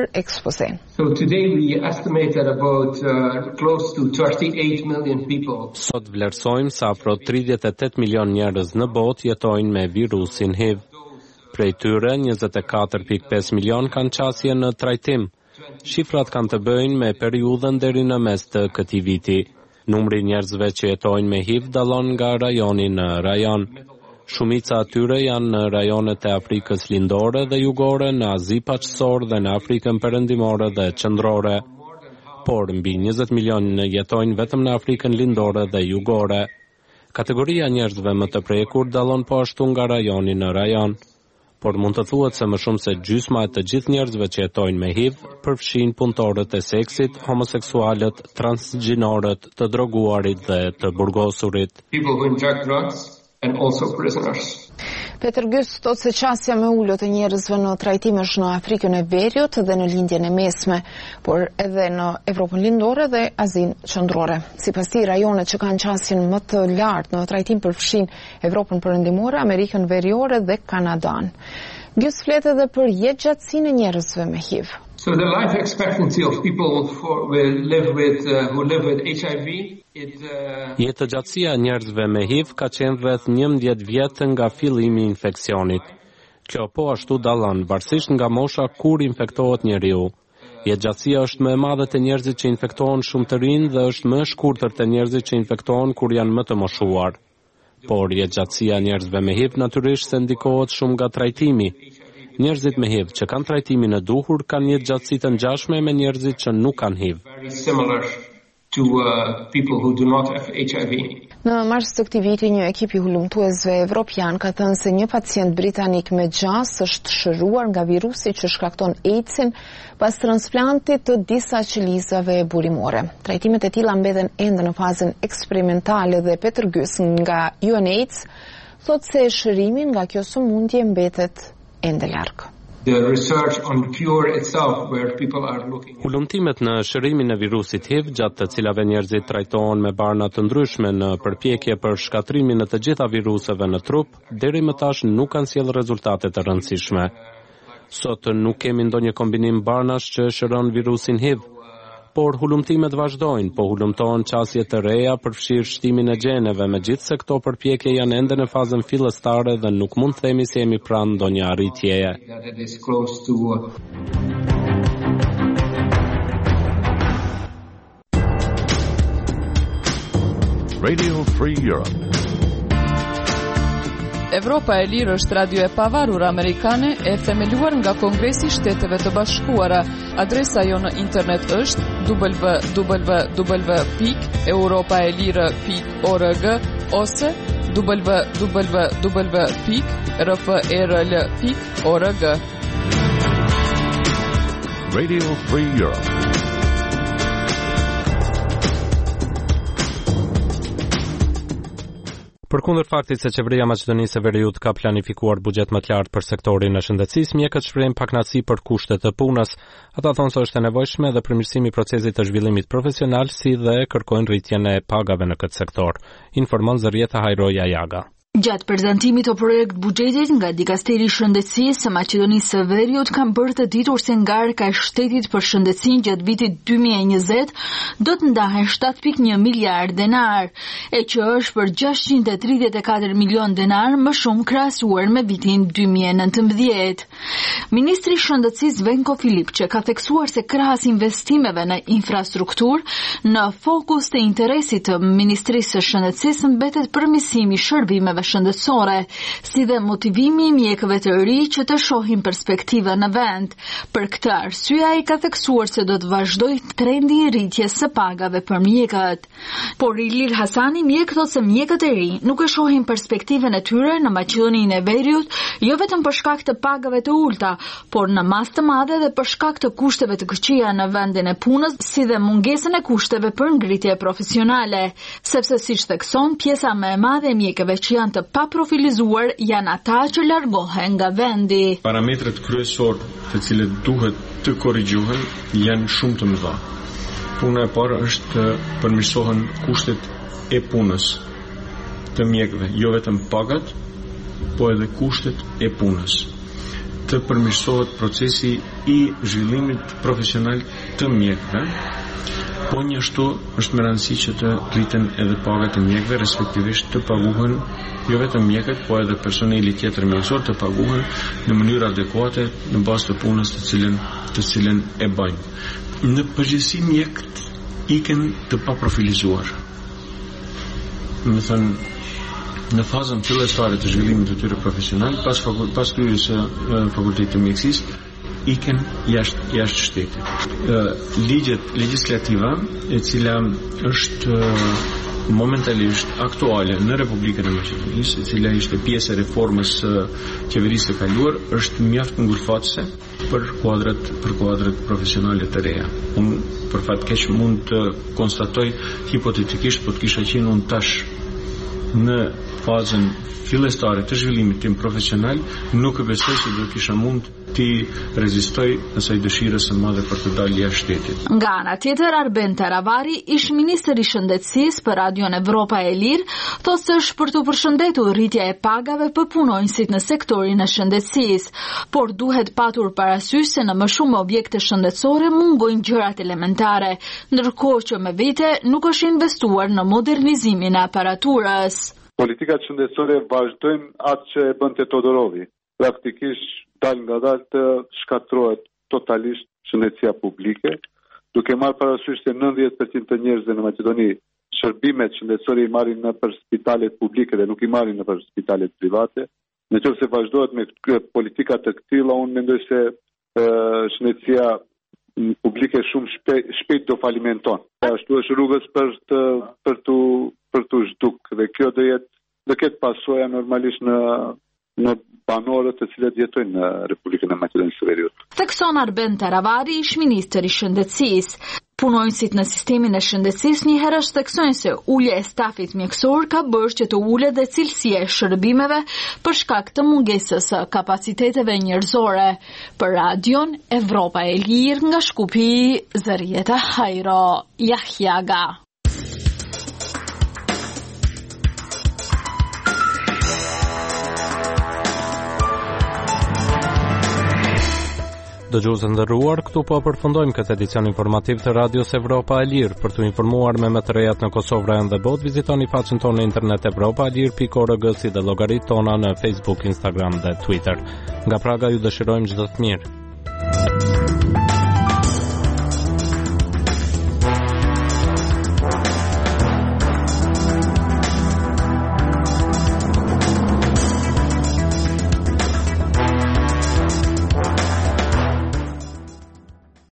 për ekspozen. So today we estimate that about close to 38 million people. Sot vlerësojmë se afro 38 milion njerëz në botë jetojnë me virusin HIV. Prej tyre 24.5 milion kanë qasje në trajtim. Shifrat kanë të bëjnë me periudhën deri në mes të këtij viti. Numri i njerëzve që jetojnë me HIV dallon nga rajoni në rajon. Shumica atyre janë në rajonet e Afrikës Lindore dhe Jugore, në Azi Paqësor dhe në Afrikën Perëndimore dhe Qendrore. Por mbi 20 milion jetojnë vetëm në Afrikën Lindore dhe Jugore. Kategoria njerëzve më të prekur dallon po ashtu nga rajoni në rajon. Por mund të thuhet se më shumë se gjysma e të gjithë njerëzve që jetojnë me HIV përfshin punëtorët e seksit, homoseksualët, transgjinorët, të droguarit dhe të burgosurit. People who inject drugs and also prisoners. Peter Gyes thot se qasja më ulët e njerëzve në trajtim është në Afrikën e Veriut dhe në lindjen e mesme, por edhe në Evropën Lindore dhe Azinë Qendrore. Sipas tij, rajonet që kanë qasjen më të lartë në trajtim përfshin Evropën Perëndimore, Amerikën Veriore dhe Kanadan. Gyes flet edhe për jetëgjatësinë e njerëzve me HIV. So the life expectancy of people who live with HIV, Jetëgjatësia e njerëzve me HIV ka qenë rreth 11 vjet nga fillimi i infeksionit. Kjo po ashtu dallon varësisht nga mosha kur infektohet njeriu. Jetëgjatësia është më e madhe te njerëzit që infektohen shumë të rinj dhe është më e shkurtër te njerëzit që infektohen kur janë më të moshuar. Por jetëgjatësia e njerëzve me HIV natyrisht se ndikohet shumë nga trajtimi. Njerëzit me HIV që kanë trajtimin e duhur kanë jetëgjatësi të ngjashme me njerëzit që nuk kanë HIV. To people who do not have HIV. Në mars të këtij viti, një ekip i hulumtuesve evropian ka thënë se një pacient britanik me gjas është shëruar nga virusi që shkakton AIDS-in pas transplantit të disa qelizave burimore. Trajtimet e tilla mbeten ende në fazën eksperimentale dhe Peter Gyes nga UNAIDS thotë se shërimi nga kjo sëmundje mbetet ende larg. The research on the cure itself, where people are looking. Hulumtimet në shërimin e virusit HIV, gjatë të cilave njerëzit trajtohen me barna të ndryshme në përpjekje për shkatrimin e të gjitha viruseve në trup, deri më tash nuk kanë sjellë rezultate të rëndësishme. Sot nuk kemi ndonjë kombinim barnash që shëron virusin HIV, por hulumtimet vazhdojnë, po hulumtohen qasje të reja përfshirë shtimin e gjeneve, megjithse këto përpjekje janë ende në fazën fillestare dhe nuk mund themi se jemi pranë ndonjë arritjeje. Radio Free Europe. Evropa e Lirë është radio e pavarur amerikane e themeluar nga Kongresi i Shteteve të Bashkuara. Adresa jo në internet është www.europaelire.org ose www.rprl.org. Radio Free Europe. Përkundër faktit se qeveria e Maqedonisë së Veriut ka planifikuar buxhet më të lartë për sektorin e shëndetësisë, mjekët shprehin pakënaqësi për kushtet të punës. Ata thonë se është e nevojshme dhe përmirësimi i procesit të zhvillimit profesional, si dhe kërkojnë rritjen e pagave në këtë sektor. Informon Zërieta Hajroja Jaga. Gjatë prezantimit të projekt buxhetit nga Dikasteri i Shëndetësisë së Maqedonisë së Veriut kanë bërë të ditur se ngarka e shtetit për shëndetësinë gjatë vitit 2020 do të ndahen 7.1 miliard denar, e që është për 634 milion denar më shumë krahasuar me vitin 2019. Ministri i Shëndetësisë Venko Filipçe ka theksuar se krahas investimeve në infrastrukturë, në fokus të interesit të Ministrisë së Shëndetësisë mbetet përmirësimi i shërbimeve shëndetësore, si dhe motivimi i mjekëve të ri që të shohin perspektiva në vend. Për këtë arsye ai ka theksuar se do të vazhdojë trendi i rritjes së pagave për mjekët. Por Ilir Hasani, mjek, thotë se mjekët e ri nuk e shohin perspektivën e tyre në Maqedoninë e Veriut, jo vetëm për shkak të pagave të ulta, por në masë të madhe dhe për shkak të kushteve të këqija në vendin e punës, si dhe mungesën e kushteve për ngritje profesionale, sepse siç thekson, pjesa më e madhe e mjekëve që janë të paprofilizuar janë ata që largohen nga vendi. Parametrat kryesor të cilët duhet të korrigjohen janë shumë të mëdha. Puna e parë është të përmirësohen kushtet e punës të mjekëve, jo vetëm pagat, po edhe kushtet e punës. të përmirësohet procesi I zhvillimit profesional të mjekëve, po njështu është me rëndësi që të rriten edhe pagat e mjekëve, respektivisht të paguhen jo vetëm mjekët, po edhe personeli tjetër mjekësor të paguhen në mënyrë adekuate në bazë të punës të cilën e bëjnë. Në përgjithësi mjekët iken të paprofilizuar. Në fazën fillestare të zhvillimit të tyre profesional, pas kryerjes së fakultetit të mjekësisë, iken jashtë shtetit. Legislativa, e cila është momentalisht aktuale në Republikën e Maqedonisë, e cila ishte pjesë e reformës së qeverisë së kaluar, është mjaft ngulfatëse për kuadrat profesionale të reja. Unë për fat keq mund të konstatoj hipotetikisht, po të kisha qenë unë tash në fazën fillestare të zhvillimit tim profesional, nuk e besoj se do kisha mund të rezistoj asaj dëshirës së madhe për të dalë jashtë shtetit. Nga ana tjetër, Arben Taravari, ish ministër I shëndetësisë për Radion Evropa e Lirë, thotë se është për të përshëndetur rritja e pagave për punonjësit në sektorin e shëndetësisë, por duhet patur parasysh se në më shumë objekte shëndetësore mungojnë gjërat elementare, ndërkohë që me vite nuk është investuar në modernizimin e aparaturës. Politikat shëndetësore vazhdojnë atë që e bënte Todorovi. Praktikisht dal nga dal të shkatrohet totalisht shëndetësia publike, duke marrë parasysh se 90% të njerëzve në Maqedoni shërbimet shëndetësore I marrin nëpër spitalet publike dhe nuk I marrin nëpër spitalet private. Nëse vazhdohet me politika të këtilla, unë mendoj se shëndetësia publike shumë shpejt do falimenton. Ashtu është rrugës për të zhduk dhe kjo do ketë pasoja normalisht në banorët të cilët jetojnë në Republikën e Maqedonisë së Veriut. Thekson Arben Taravari, ish ministër I shëndetësisë. Punonjësit në sistemin e shëndetësisë njëherë theksojnë se ulja e stafit mjekësor ka bërë që të ulet dhe cilësia e shërbimeve për shkak të mungesës së kapaciteteve njerëzore. Për Radion Evropa e Lirë nga Shkupi, Zarieta Hajro Jahjaga. Dëgjues të nderuar, këtu po përfundojmë këtë edicion informativ të Radios Evropa e Lirë. Për të informuar me më të rejat në Kosovë, Vranjë dhe botë, vizitoni faqen tonë në internet evropaalir.org si dhe llogaritë tona në Facebook, Instagram dhe Twitter. Nga Praga ju dëshirojmë çdo të mirë.